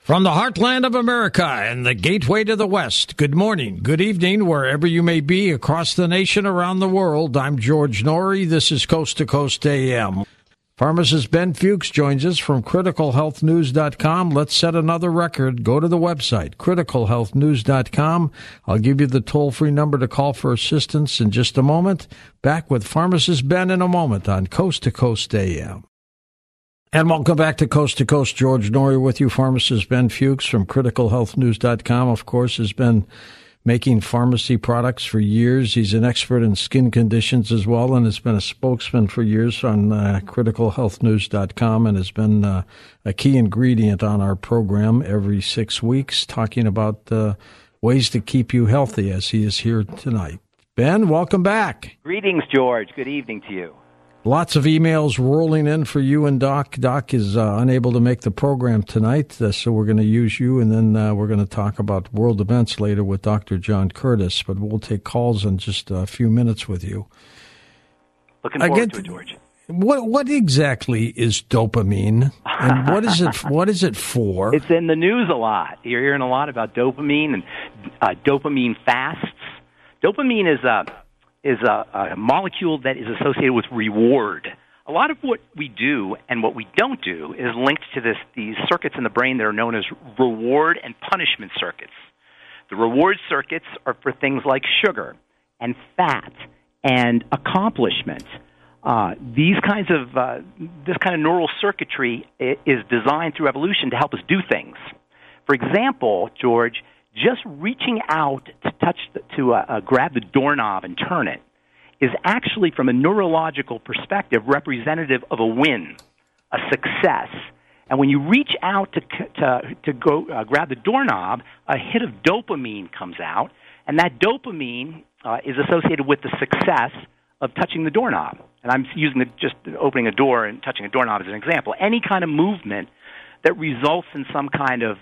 From the heartland of America and the gateway to the West, good morning, good evening, wherever you may be across the nation, around the world. I'm George Noory. This is Coast to Coast AM. Pharmacist Ben Fuchs joins us from criticalhealthnews.com. Let's set another record. Go to the website, criticalhealthnews.com. I'll give you the toll-free number to call for assistance in just a moment. Back with Pharmacist Ben in a moment on Coast to Coast AM. And welcome back to Coast. George Noory with you. Pharmacist Ben Fuchs from criticalhealthnews.com, of course, has been making pharmacy products for years. He's an expert in skin conditions as well, and has been a spokesman for years on criticalhealthnews.com, and has been a key ingredient on our program every 6 weeks, talking about ways to keep you healthy, as he is here tonight. Ben, welcome back. Greetings, George. Good evening to you. Lots of emails rolling in for you and Doc. Doc is unable to make the program tonight, so we're going to use you, and then we're going to talk about world events later with Dr. John Curtis, but we'll take calls in just a few minutes with you. Looking forward to it, George. What exactly is dopamine, and what is it for? It's in the news a lot. You're hearing a lot about dopamine and dopamine fasts. Dopamine is a molecule that is associated with reward. A lot of what we do and what we don't do is linked to these circuits in the brain that are known as reward and punishment circuits. The reward circuits are for things like sugar and fat and accomplishment. This kind of neural circuitry is designed through evolution to help us do things. For example, George, just reaching out to grab the doorknob and turn it is actually, from a neurological perspective, representative of a win, a success. And when you reach out to go grab the doorknob, a hit of dopamine comes out, and that dopamine is associated with the success of touching the doorknob. And I'm using just opening a door and touching a doorknob as an example. Any kind of movement that results in some kind of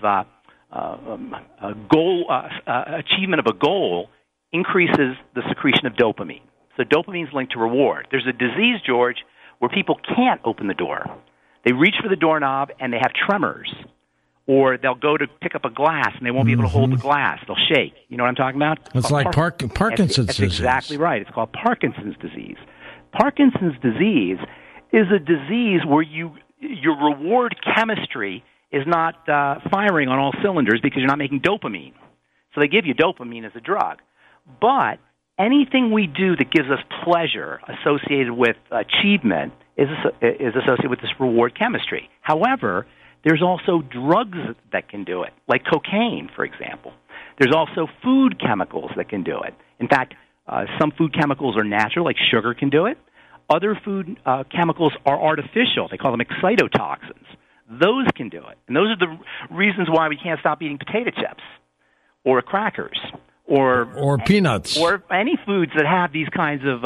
achievement of a goal increases the secretion of dopamine. So dopamine is linked to reward. There's a disease, George, where people can't open the door. They reach for the doorknob and they have tremors. Or they'll go to pick up a glass and they won't be able to hold the glass. They'll shake. You know what I'm talking about? It's like Parkinson's disease. That's exactly right. It's called Parkinson's disease. Parkinson's disease is a disease where your reward chemistry is not firing on all cylinders because you're not making dopamine. So they give you dopamine as a drug. But anything we do that gives us pleasure associated with achievement is associated with this reward chemistry. However, there's also drugs that can do it, like cocaine, for example. There's also food chemicals that can do it. In fact, some food chemicals are natural, like sugar can do it. Other food chemicals are artificial. They call them excitotoxins. Those can do it. And those are the reasons why we can't stop eating potato chips or crackers or peanuts or any foods that have these kinds of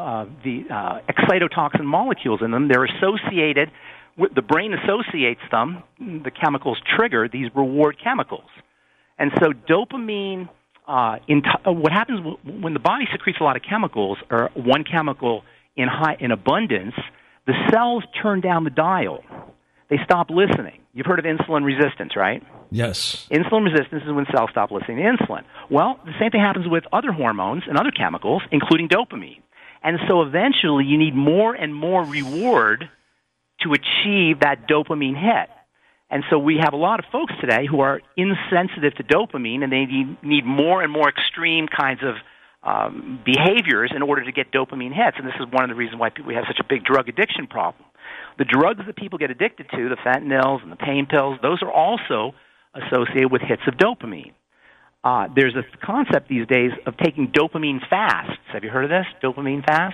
excitotoxin molecules in them. They're associated with, the brain associates them, the chemicals trigger these reward chemicals. And so dopamine, what happens when the body secretes a lot of chemicals, or one chemical in abundance, the cells turn down the dial. They stop listening. You've heard of insulin resistance, right? Yes. Insulin resistance is when cells stop listening to insulin. Well, the same thing happens with other hormones and other chemicals, including dopamine. And so eventually you need more and more reward to achieve that dopamine hit. And so we have a lot of folks today who are insensitive to dopamine, and they need more and more extreme kinds of behaviors in order to get dopamine hits. And this is one of the reasons why we have such a big drug addiction problem. The drugs that people get addicted to, the fentanyls and the pain pills, those are also associated with hits of dopamine. There's a concept these days of taking dopamine fasts. Have you heard of this, dopamine fasts?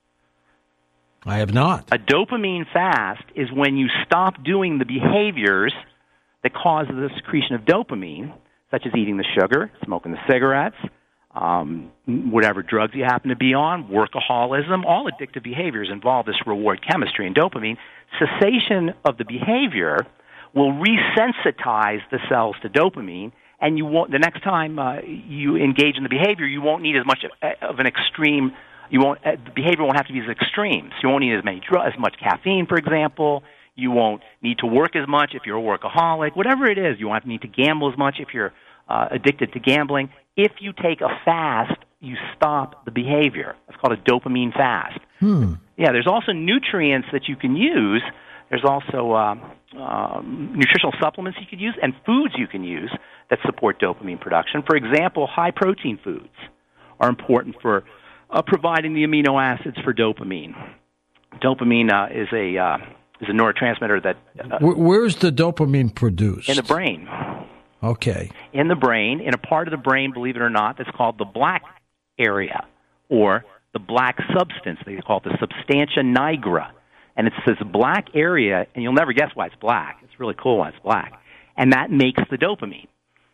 I have not. A dopamine fast is when you stop doing the behaviors that cause the secretion of dopamine, such as eating the sugar, smoking the cigarettes, whatever drugs you happen to be on, workaholism. All addictive behaviors involve this reward chemistry and dopamine. Cessation of the behavior will resensitize the cells to dopamine, and you won't. The next time you engage in the behavior, you won't need as much of an extreme. The behavior won't have to be as extreme. So you won't need as much caffeine, for example. You won't need to work as much if you're a workaholic. Whatever it is, you won't need to gamble as much if you're addicted to gambling. If you take a fast, you stop the behavior. It's called a dopamine fast. Yeah, there's also nutrients that you can use. There's also nutritional supplements you could use and foods you can use that support dopamine production. For example, high-protein foods are important for providing the amino acids for dopamine. Dopamine is a neurotransmitter that... Where's the dopamine produced? In the brain. Okay. In the brain, in a part of the brain, believe it or not, that's called the black area, or the black substance. They call it the substantia nigra. And it's this black area, and you'll never guess why it's black. It's really cool why it's black. And that makes the dopamine.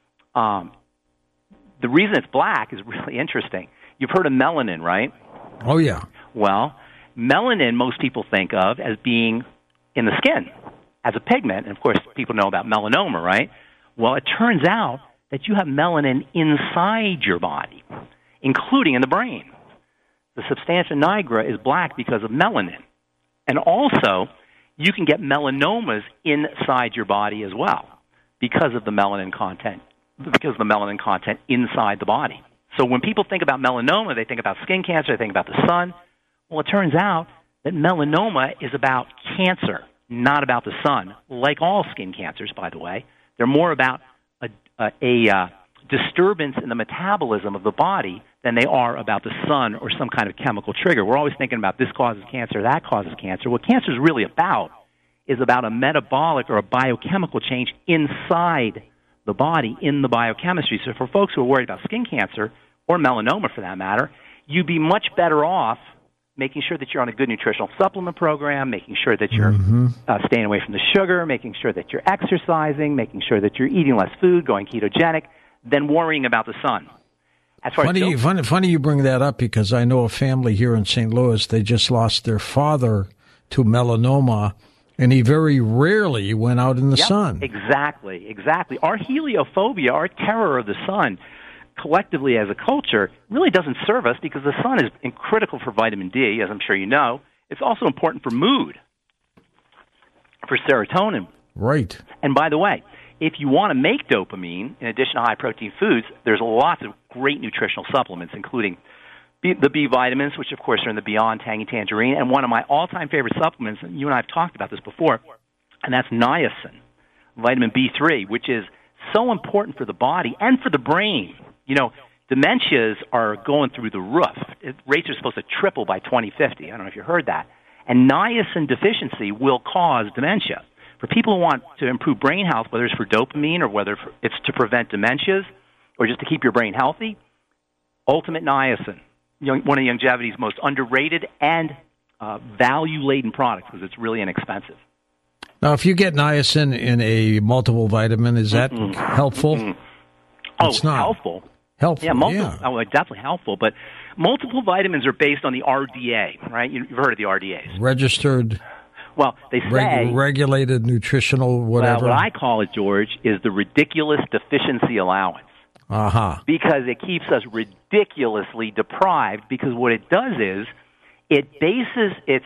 The reason it's black is really interesting. You've heard of melanin, right? Oh, yeah. Well, melanin most people think of as being in the skin, as a pigment. And, of course, people know about melanoma, right? Well, it turns out that you have melanin inside your body, including in the brain. The substantia nigra is black because of melanin. And also, you can get melanomas inside your body as well because of the melanin content inside the body. So when people think about melanoma, they think about skin cancer, they think about the sun. Well, it turns out that melanoma is about cancer, not about the sun. Like all skin cancers, by the way, they're more about a disturbance in the metabolism of the body than they are about the sun or some kind of chemical trigger. We're always thinking about this causes cancer, that causes cancer. What cancer is really about is about a metabolic or a biochemical change inside the body, in the biochemistry. So for folks who are worried about skin cancer, or melanoma for that matter, you'd be much better off making sure that you're on a good nutritional supplement program, making sure that you're staying away from the sugar, making sure that you're exercising, making sure that you're eating less food, going ketogenic, than worrying about the sun. As far funny you bring that up, because I know a family here in St. Louis, they just lost their father to melanoma, and he very rarely went out in the sun. Exactly. Our heliophobia, our terror of the sun, collectively as a culture, really doesn't serve us because the sun is critical for vitamin D, as I'm sure you know. It's also important for mood, for serotonin. Right. And by the way, if you want to make dopamine, in addition to high-protein foods, there's lots of great nutritional supplements, including the B vitamins, which, of course, are in the Beyond Tangy Tangerine, and one of my all-time favorite supplements, and you and I have talked about this before, and that's niacin, vitamin B3, which is so important for the body and for the brain. You know, dementias are going through the roof. Rates are supposed to triple by 2050. I don't know if you heard that. And niacin deficiency will cause dementia. For people who want to improve brain health, whether it's for dopamine or whether it's to prevent dementias or just to keep your brain healthy, Ultimate Niacin, one of longevity's most underrated and value-laden products because it's really inexpensive. Now, if you get niacin in a multiple vitamin, is that helpful? It's not. Helpful. Yeah, definitely helpful. But multiple vitamins are based on the RDA, right? You've heard of the RDAs. Registered. Well, they say... regulated nutritional whatever. Well, what I call it, George, is the ridiculous deficiency allowance. Because it keeps us ridiculously deprived, because what it does is it bases it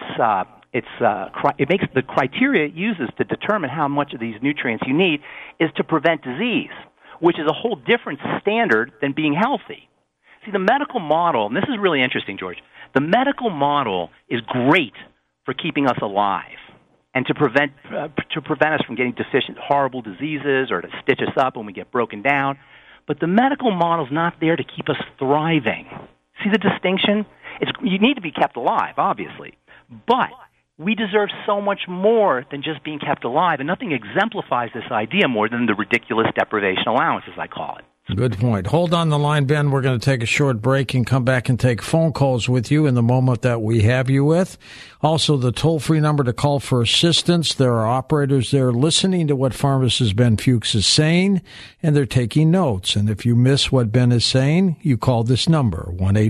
makes the criteria it uses to determine how much of these nutrients you need is to prevent disease, which is a whole different standard than being healthy. See, the medical model, and this is really interesting, George, the medical model is great for keeping us alive and to prevent us from getting deficient, horrible diseases or to stitch us up when we get broken down. But the medical model's not there to keep us thriving. See the distinction? You need to be kept alive, obviously. But we deserve so much more than just being kept alive, and nothing exemplifies this idea more than the ridiculous deprivation allowance, as I call it. Good point. Hold on the line, Ben. We're going to take a short break and come back and take phone calls with you in the moment that we have you with. Also, the toll-free number to call for assistance. There are operators there listening to what pharmacist Ben Fuchs is saying, and they're taking notes. And if you miss what Ben is saying, you call this number,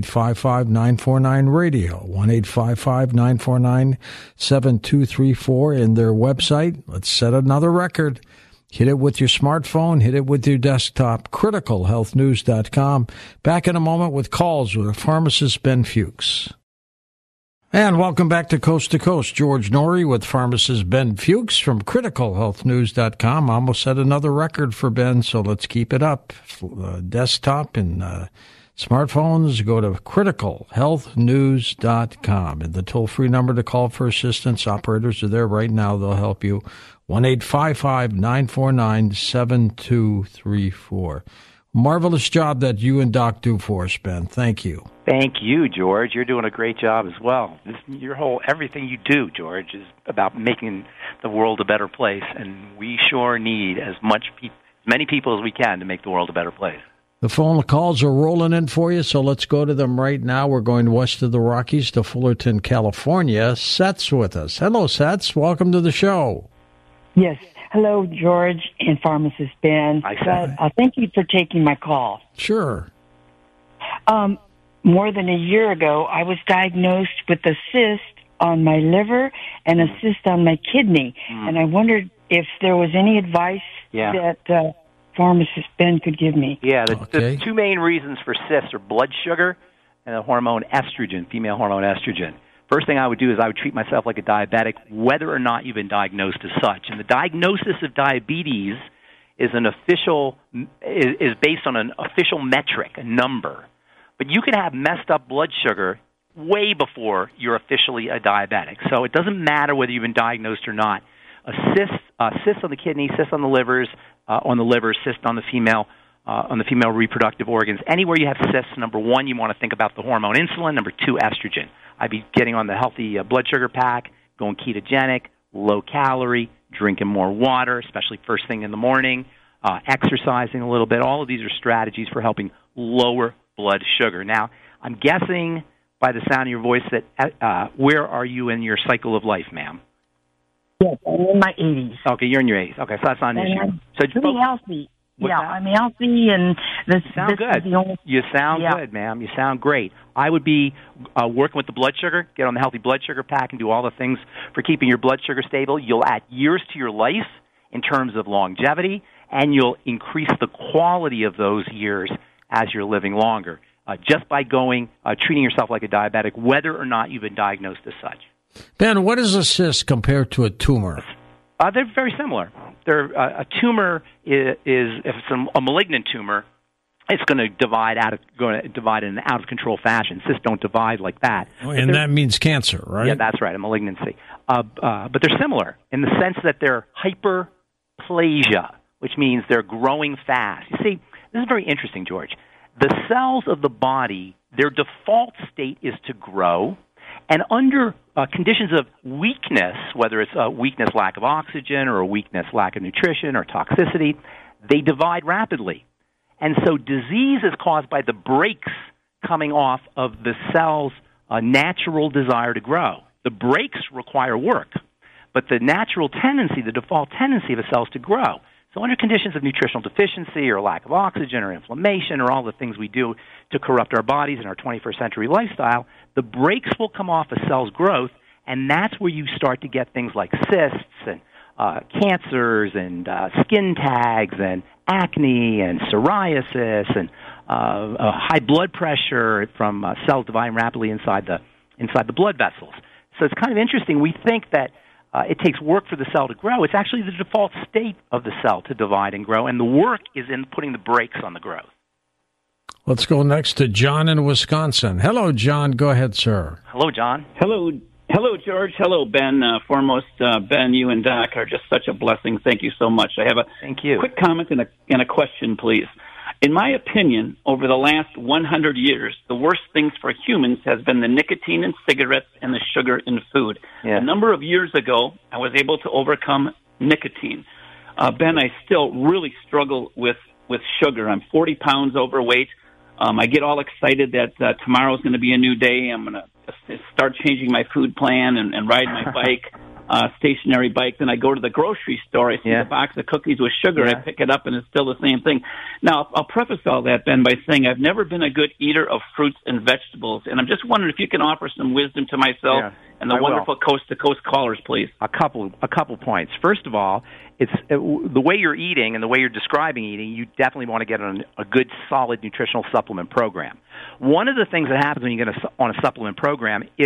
1-855-949-RADIO, 1-855-949-7234, and their website. Let's set another record. Hit it with your smartphone. Hit it with your desktop. CriticalHealthNews.com. Back in a moment with calls with pharmacist Ben Fuchs. And welcome back to Coast. George Norrie with pharmacist Ben Fuchs from criticalhealthnews.com. Almost set another record for Ben, so let's keep it up. Desktop and smartphones, go to criticalhealthnews.com. And the toll-free number to call for assistance, operators are there right now. They'll help you. 1-855-949-7234. Marvelous job that you and Doc do for us, Ben. Thank you. Thank you, George. You're doing a great job as well. Everything you do, George, is about making the world a better place, and we sure need as many people as we can to make the world a better place. The phone calls are rolling in for you, so let's go to them right now. We're going west of the Rockies to Fullerton, California. Seth's with us. Hello, Seth. Welcome to the show. Yes. Hello, George and pharmacist Ben. Hi, Seth. Thank you for taking my call. Sure. More than a year ago, I was diagnosed with a cyst on my liver and a cyst on my kidney, and I wondered if there was any advice that pharmacist Ben could give me. Yeah, the two main reasons for cysts are blood sugar and the hormone estrogen, female hormone estrogen. First thing I would do is I would treat myself like a diabetic, whether or not you've been diagnosed as such. And the diagnosis of diabetes is based on an official metric, a number. But you can have messed up blood sugar way before you're officially a diabetic. So it doesn't matter whether you've been diagnosed or not. A cyst on the kidney, cyst on the liver, cyst on the female reproductive organs. Anywhere you have cysts, number one, you want to think about the hormone insulin. Number two, estrogen. I'd be getting on the healthy blood sugar pack, going ketogenic, low calorie, drinking more water, especially first thing in the morning, exercising a little bit. All of these are strategies for helping lower blood sugar. Now, I'm guessing by the sound of your voice that where are you in your cycle of life, ma'am? Yes, I'm in my 80s. Okay, you're in your 80s. Okay, so that's not an issue. I'm pretty healthy. I'm healthy, and you sound good. You sound good, ma'am. You sound great. I would be working with the blood sugar, get on the healthy blood sugar pack, and do all the things for keeping your blood sugar stable. You'll add years to your life in terms of longevity, and you'll increase the quality of those years as you're living longer, just by treating yourself like a diabetic, whether or not you've been diagnosed as such. Ben, what is a cyst compared to a tumor? They're very similar. A tumor is if it's a malignant tumor, it's going to divide in an out of control fashion. Cysts don't divide like that. And that means cancer, right? Yeah, that's right, a malignancy. But they're similar in the sense that they're hyperplasia, which means they're growing fast. You see, this is very interesting, George. The cells of the body, their default state is to grow, and under conditions of weakness, whether it's a weakness, lack of oxygen, or a weakness, lack of nutrition, or toxicity, they divide rapidly. And so disease is caused by the brakes coming off of the cell's natural desire to grow. The brakes require work, but the natural tendency, the default tendency of a cell is to grow. So under conditions of nutritional deficiency or lack of oxygen or inflammation or all the things we do to corrupt our bodies in our 21st century lifestyle, the brakes will come off a cell's growth, and that's where you start to get things like cysts and cancers and skin tags and acne and psoriasis and high blood pressure from cells dividing rapidly inside the blood vessels. So it's kind of interesting. We think that it takes work for the cell to grow. It's actually the default state of the cell to divide and grow, and the work is in putting the brakes on the growth. Let's go next to John in Wisconsin. Hello, John. Go ahead, sir. Hello, John. Hello, George. Hello, Ben. Foremost, Ben, you and Doc are just such a blessing. Thank you so much. I have a quick comment and a question, please. In my opinion, over the last 100 years, the worst things for humans has been the nicotine in cigarettes and the sugar in food. Yeah. A number of years ago, I was able to overcome nicotine. Ben, I still really struggle with sugar. I'm 40 pounds overweight. I get all excited that tomorrow's going to be a new day. I'm going to start changing my food plan and ride my bike. Stationary bike. Then I go to the grocery store. I see the box of cookies with sugar. I pick it up, and it's still the same thing. Now, I'll preface all that, Ben, by saying I've never been a good eater of fruits and vegetables, and I'm just wondering if you can offer some wisdom to myself and the wonderful coast-to-coast callers, please. A couple points. First of all, it's the way you're eating and the way you're describing eating, you definitely want to get on a good, solid nutritional supplement program. One of the things that happens when you get on a supplement program is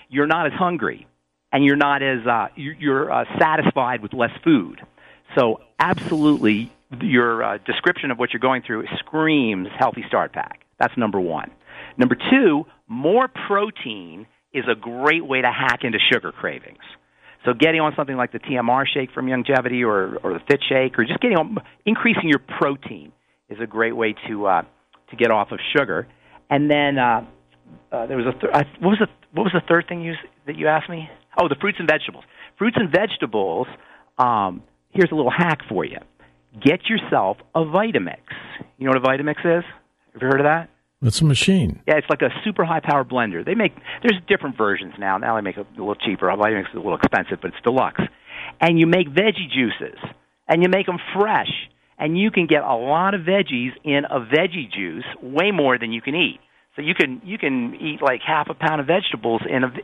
you're not as hungry, and you're not as you're satisfied with less food. So absolutely, your description of what you're going through screams Healthy Start Pack. That's number one. Number two, more protein is a great way to hack into sugar cravings. So getting on something like the TMR shake from Youngevity or the Fit Shake, or just increasing your protein is a great way to get off of sugar. And then there was what was the third thing that you asked me? Oh, the fruits and vegetables. Fruits and vegetables. Here's a little hack for you. Get yourself a Vitamix. You know what a Vitamix is? Have you heard of that? It's a machine. Yeah, it's like a super high-power blender. There's different versions now. Now they make it a little cheaper. Vitamix is a little expensive, but it's deluxe. And you make veggie juices, and you make them fresh. And you can get a lot of veggies in a veggie juice, way more than you can eat. So you can eat like half a pound of vegetables in a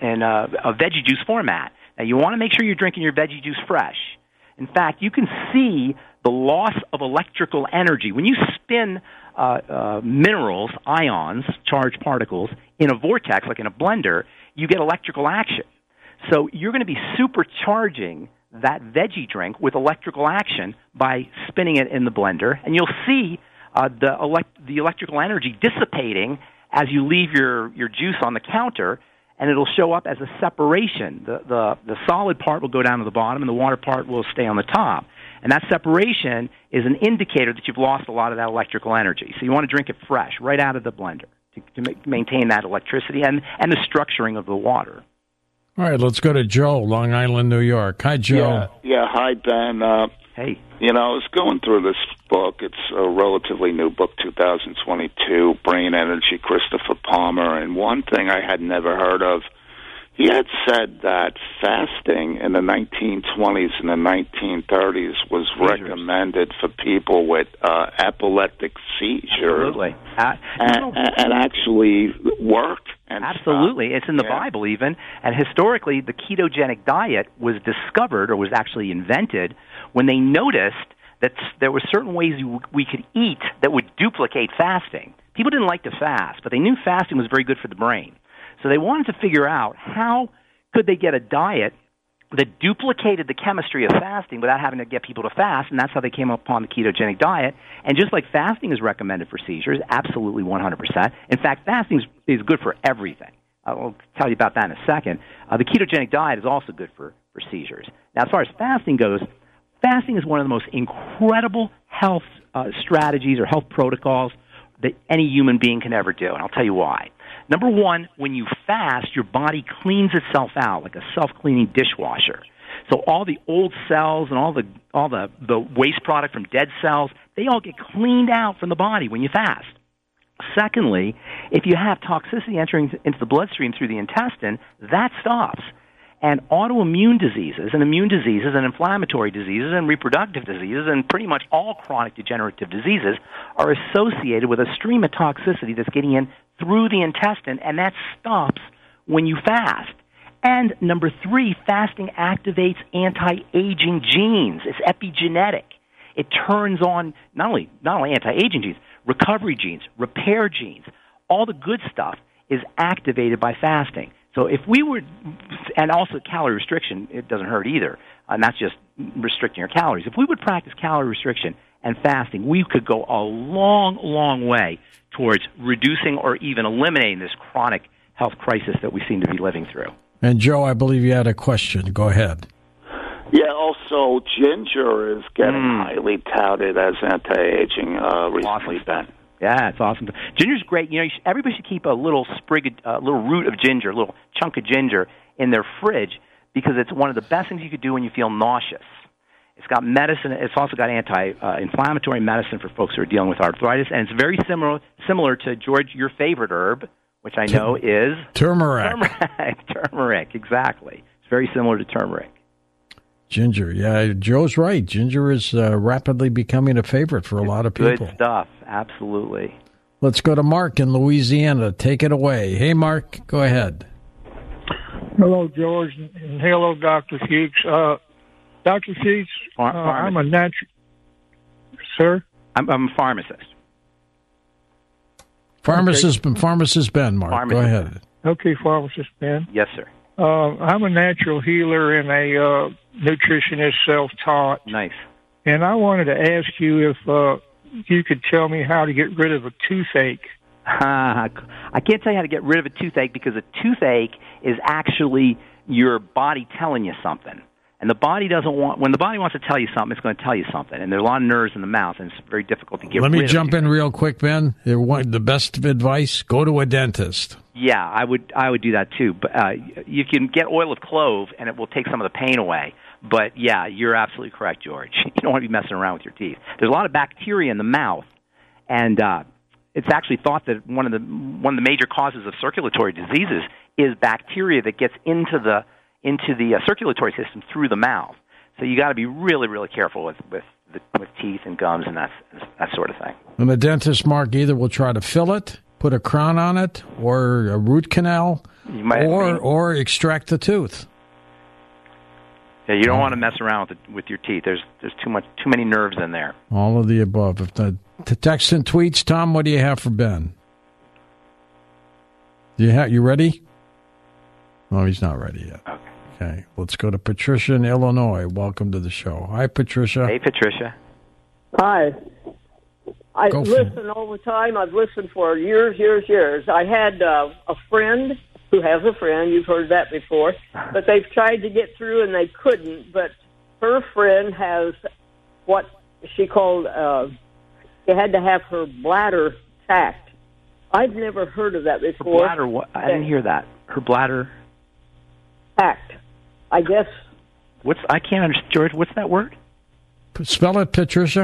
veggie juice format. Now you want to make sure you're drinking your veggie juice fresh. In fact, you can see the loss of electrical energy when you spin minerals, ions, charged particles in a vortex, like in a blender. You get electrical action. So you're going to be supercharging that veggie drink with electrical action by spinning it in the blender, and you'll see the electrical energy dissipating as you leave your juice on the counter, and it'll show up as a separation. The solid part will go down to the bottom, and the water part will stay on the top. And that separation is an indicator that you've lost a lot of that electrical energy. So you want to drink it fresh, right out of the blender, to maintain that electricity and the structuring of the water. All right, let's go to Joe, Long Island, New York. Hi, Joe. Yeah. Hi, Ben. Hey. I was going through this book. It's a relatively new book, 2022, Brain Energy, Christopher Palmer. And one thing I had never heard of, he had said that fasting in the 1920s and the 1930s was recommended for people with epileptic seizures. Absolutely. And actually worked. Absolutely. It's in the Bible even. And historically, the ketogenic diet was discovered or was actually invented when they noticed that there were certain ways we could eat that would duplicate fasting. People didn't like to fast, but they knew fasting was very good for the brain. So they wanted to figure out how could they get a diet that duplicated the chemistry of fasting without having to get people to fast, and that's how they came upon the ketogenic diet. And just like fasting is recommended for seizures, absolutely 100%. In fact, fasting is good for everything. I'll tell you about that in a second. The ketogenic diet is also good for seizures. Now, as far as fasting goes, fasting is one of the most incredible health strategies or health protocols that any human being can ever do, and I'll tell you why. Number one, when you fast, your body cleans itself out like a self-cleaning dishwasher. So all the old cells and all the waste product from dead cells, they all get cleaned out from the body when you fast. Secondly, if you have toxicity entering into the bloodstream through the intestine, that stops. And autoimmune diseases and immune diseases and inflammatory diseases and reproductive diseases and pretty much all chronic degenerative diseases are associated with a stream of toxicity that's getting in through the intestine, and that stops when you fast. And number three, fasting activates anti-aging genes. It's epigenetic. It turns on not only anti-aging genes, recovery genes, repair genes. All the good stuff is activated by fasting. So if we were, and also calorie restriction, it doesn't hurt either, and that's just restricting your calories. If we would practice calorie restriction and fasting, we could go a long, long way towards reducing or even eliminating this chronic health crisis that we seem to be living through. And Joe, I believe you had a question. Go ahead. Yeah, also ginger is getting highly touted as anti-aging recently, Ben. Yeah, it's awesome. Ginger's great. Everybody should keep a little sprig, little root of ginger, a little chunk of ginger in their fridge because it's one of the best things you could do when you feel nauseous. It's got medicine. It's also got anti-inflammatory medicine for folks who are dealing with arthritis, and it's very similar to, George, your favorite herb, which I know is turmeric. Turmeric, exactly. It's very similar to turmeric. Ginger, yeah, Joe's right. Ginger is rapidly becoming a favorite for a lot of people. Good stuff, absolutely. Let's go to Mark in Louisiana. Take it away. Hey, Mark, go ahead. Hello, George, and hello, Dr. Fuchs. Dr. Fuchs, I'm a natural... Sir? I'm a pharmacist. Pharmacist Ben, Mark. Go ahead. Okay, Pharmacist Ben. Yes, sir. I'm a natural healer and a nutritionist, self-taught. Nice. And I wanted to ask you if you could tell me how to get rid of a toothache. I can't tell you how to get rid of a toothache because a toothache is actually your body telling you something. And the body doesn't want, when the body wants to tell you something, it's going to tell you something. And there are a lot of nerves in the mouth, and it's very difficult to get rid of. Let me jump in real quick, Ben. The best advice, go to a dentist. Yeah, I would do that too. But you can get oil of clove, and it will take some of the pain away. But yeah, you're absolutely correct, George. You don't want to be messing around with your teeth. There's a lot of bacteria in the mouth, and it's actually thought that one of the major causes of circulatory diseases is bacteria that gets into the circulatory system through the mouth. So you got to be really, really careful with teeth and gums and that sort of thing. And the dentist, Mark, either will try to fill it, put a crown on it, or a root canal, or extract the tooth. Yeah, you don't want to mess around with your teeth. There's too many nerves in there. All of the above. If the text and tweets, Tom, what do you have for Ben? You ready? No, he's not ready yet. Okay. Let's go to Patricia in Illinois. Welcome to the show. Hi, Patricia. Hey, Patricia. Hi. I listen all the time. I've listened for years. I had a friend who has a friend. You've heard that before. But they've tried to get through, and they couldn't. But her friend has what she called, she had to have her bladder tacked. I've never heard of that before. Her bladder, what? I didn't hear that. Her bladder? Tacked. I guess. I can't understand, George. What's that word? Spell it, Patricia.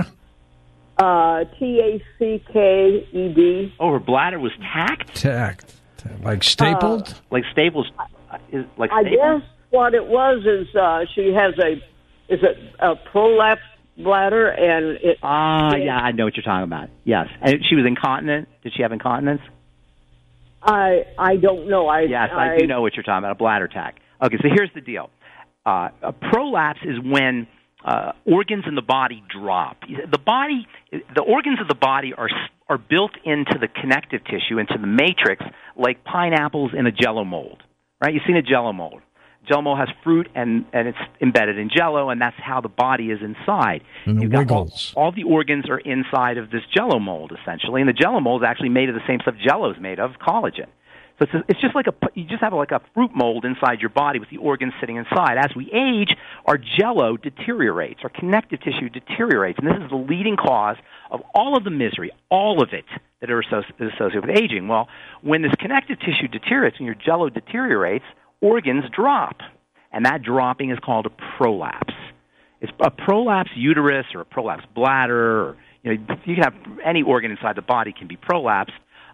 Tacked. Oh, her bladder was tacked? Tacked. Like stapled? Like staples. Like I guess what it was is she has a prolapse bladder, and it. Yeah, I know what you're talking about. Yes, and she was incontinent. Did she have incontinence? I don't know. I do know what you're talking about. A bladder tack. Okay, so here's the deal. A prolapse is when organs in the body drop. The organs of the body are built into the connective tissue, into the matrix, like pineapples in a Jell-O mold. Right? You've seen a Jell-O mold. Jell-O mold has fruit, and it's embedded in Jell-O, and that's how the body is inside. And it wiggles. All the organs are inside of this Jell-O mold, essentially, and the Jell-O mold is actually made of the same stuff Jell-O is made of, collagen. So it's just like you just have like a fruit mold inside your body with the organs sitting inside. As we age, our Jell-O deteriorates, our connective tissue deteriorates, and this is the leading cause of all of the misery, all of it that are associated with aging. Well, when this connective tissue deteriorates, when your Jell-O deteriorates, organs drop, and that dropping is called a prolapse. It's a prolapse uterus or a prolapse bladder, or you can have any organ inside the body can be prolapsed.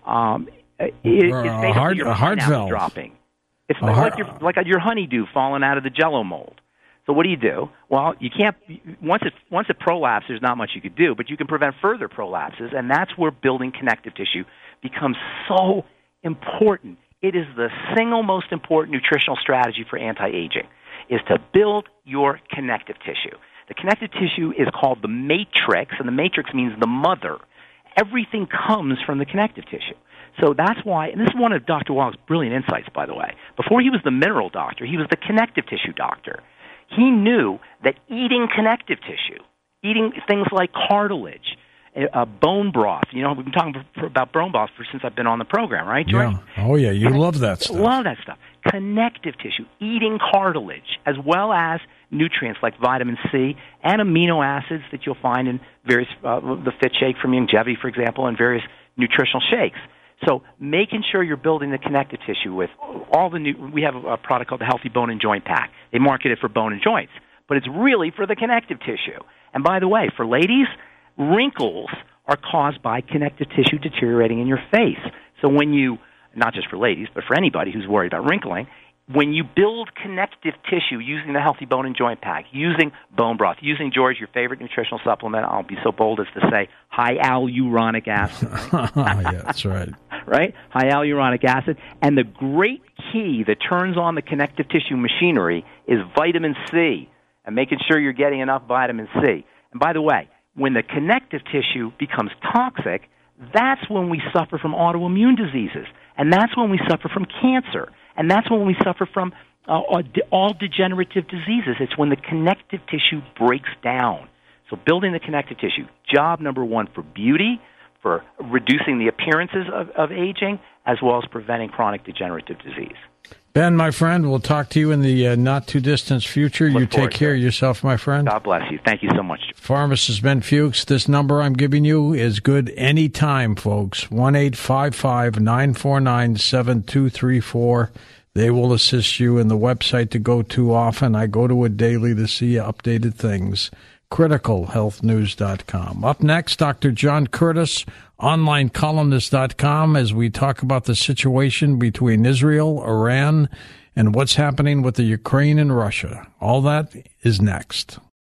It's basically your heart valve dropping. It's like your honeydew falling out of the Jell-O mold. So what do? Well, you can't. Once it prolapses, there's not much you could do, but you can prevent further prolapses, and that's where building connective tissue becomes so important. It is the single most important nutritional strategy for anti-aging, is to build your connective tissue. The connective tissue is called the matrix, and the matrix means the mother. Everything comes from the connective tissue. So that's why, and this is one of Dr. Wong's brilliant insights, by the way. Before he was the mineral doctor, he was the connective tissue doctor. He knew that eating connective tissue, eating things like cartilage, bone broth. We've been talking about bone broth since I've been on the program, right, George? Yeah. Oh, yeah. You love that stuff. Love that stuff. Connective tissue, eating cartilage, as well as nutrients like vitamin C and amino acids that you'll find in various, the Fit Shake from Youngevity, for example, and various nutritional shakes. So making sure you're building the connective tissue with all the we have a product called the Healthy Bone and Joint Pack. They market it for bone and joints, but it's really for the connective tissue. And by the way, for ladies, wrinkles are caused by connective tissue deteriorating in your face. So when you, not just for ladies, but for anybody who's worried about wrinkling, when you build connective tissue using the Healthy Bone and Joint Pack, using bone broth, using, George, your favorite nutritional supplement, I'll be so bold as to say high hyaluronic acid. Yeah, that's right. Right? High hyaluronic acid. And the great key that turns on the connective tissue machinery is vitamin C, and making sure you're getting enough vitamin C. And by the way, when the connective tissue becomes toxic, that's when we suffer from autoimmune diseases. And that's when we suffer from cancer. And that's when we suffer from all degenerative diseases. It's when the connective tissue breaks down. So building the connective tissue, job number one for beauty, for reducing the appearances of aging, as well as preventing chronic degenerative disease. Ben, my friend, we'll talk to you in the not-too-distant future. You take care of yourself, my friend. God bless you. Thank you so much. Pharmacist Ben Fuchs, this number I'm giving you is good anytime, folks. 1-855-949-7234. They will assist you in the website to go to often. I go to it daily to see updated things. CriticalHealthNews.com. Up next, Dr. John Curtis, OnlineColumnist.com, as we talk about the situation between Israel, Iran, and what's happening with the Ukraine and Russia. All that is next.